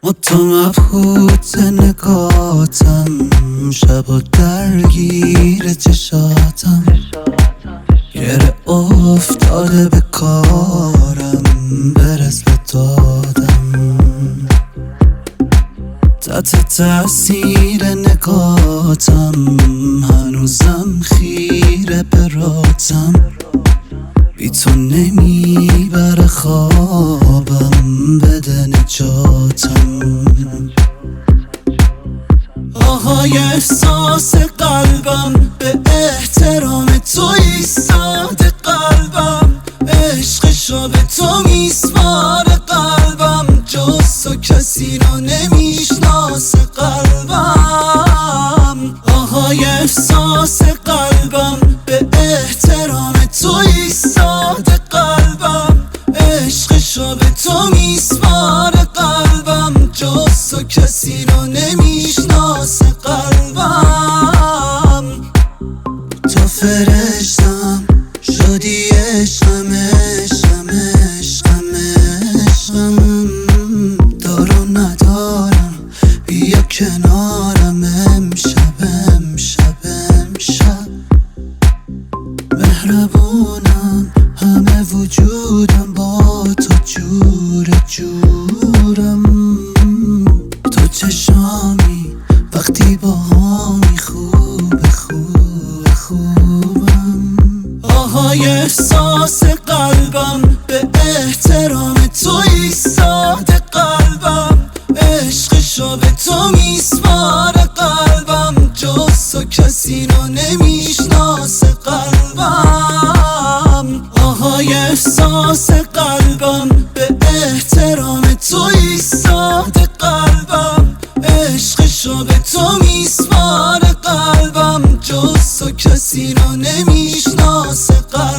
تو مبهوت نگاتم، شبا درگیر چشاتم، گره افتاده به کارم، برس به دادم. تحت تأثیر نگاتم، هنوزم خیره به راتم، بی تو نمیبره خوابم، بده نجاتم. آهای احساس قلبم، به احترام تو ایستاده قلبم، عشقشو به تو میسپاره قلبم، جز تو کسی رو نمیشناسه قلبم. آهای احساس قلبم، به احترام تو ایستاده قلبم، عشقشو به تو میسپاره قلبم، جز تو کسی رو نمیشناسه قلبم. تو فرشتم شدی عشقم، عشقم عشقم عشقم، دارو ندارم بیا کنارم، امشب امشب امشب. مهربونم همه وجودم، با تو جور جورم، تو چشامی وقتی با هامی، خوب خوب خوبم. آهای احساس قلبم، به احترام تو ایستاده قلبم، عشقشو به تو میسپاره قلبم، جز تو کسی رو نمیشناسه قلبم. آهای احساس قلبم، به احترام تو ایستاده قلبم، عشقشو به تو میسپاره قلبم، جز تو کسی رو نمیشناسه قلبم.